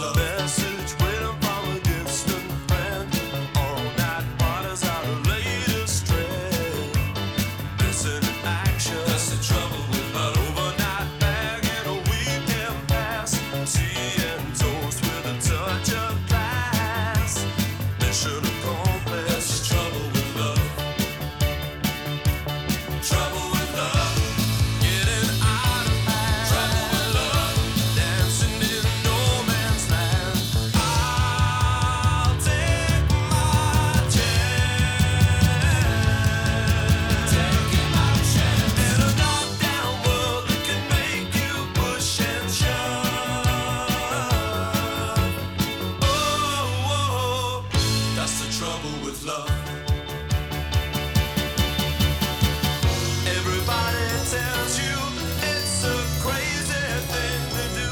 Message waiting from a distant friend. All night parties are the latest trend. Missing in action. That's the trouble with love. Overnight bag and a weekend pass. Tea and toast with a touch of glass. Mission accomplished. That's the trouble with love. Trouble with love. Getting out of hand. Trouble with love. Dancing in no man's land. I'll take my chance. Taking my chance. In a knockdown world that can make you push and shove. Oh, that's the trouble with love. Everybody tells you it's a crazy thing to do,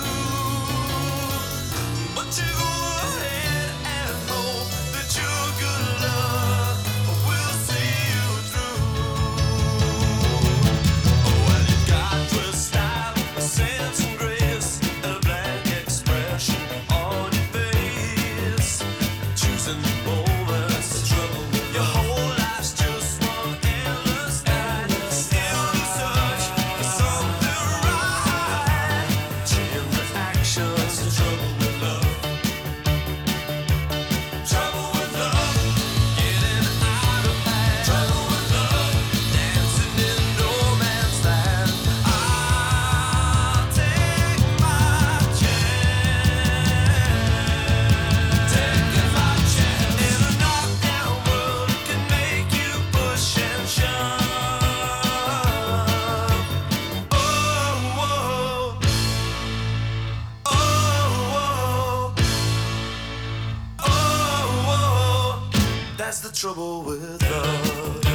but you go ahead and hope that your good luck will see you through. Oh, well, you got twist style, a sense and grace, and a blank expression on your face. Choosing the moment, that's the trouble with your whole life's just one endless night. Still in search for something right. Chain reaction, that's the trouble with love. Trouble with love. Getting out of hand. Trouble with love. Dancing in no man's land. I'll take my chance. Taking my chance. In a knockdown world, it can make you push and shove. Oh, that's the trouble with love.